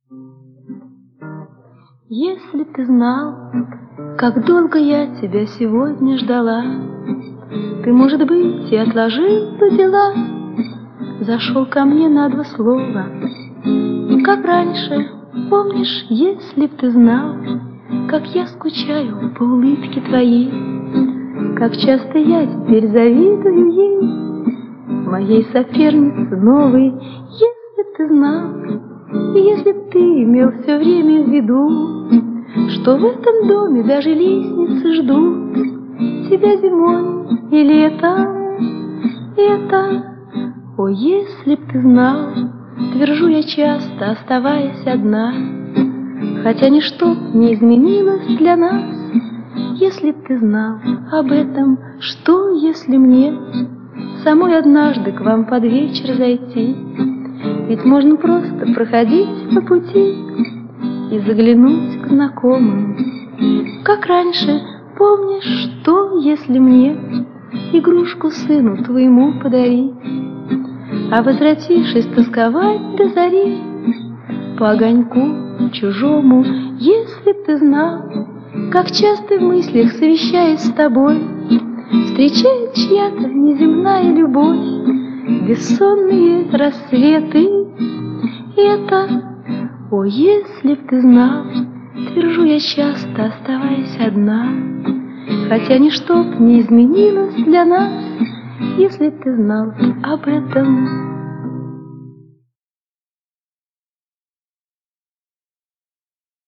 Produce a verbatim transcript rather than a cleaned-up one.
Если б ты знал, как долго я тебя сегодня ждала, ты, может быть, и отложил бы дела, зашел ко мне на два слова. Как раньше, помнишь, если б ты знал, как я скучаю по улыбке твоей, как часто я теперь завидую ей, моей сопернице новой. Если б ты знал, и если б ты имел все время в виду, что в этом доме даже лестницы ждут тебя зимой и летом, это, о, если б ты знал, твержу я часто, оставаясь одна, хотя ничто не изменилось для нас. Если б ты знал об этом, что, если мне самой однажды к вам под вечер зайти? Ведь можно просто проходить по пути и заглянуть к знакомым. Как раньше, помнишь, что, если мне игрушку сыну твоему подарить, а возвратившись тосковать до зари по огоньку чужому? Если б ты знал, как часто в мыслях, совещаясь с тобой, встречает чья-то неземная любовь бессонные рассветы. Это, о, если б ты знал, твержу я часто, оставаясь одна, хотя ничто б не изменилось для нас. Если б ты знал об этом.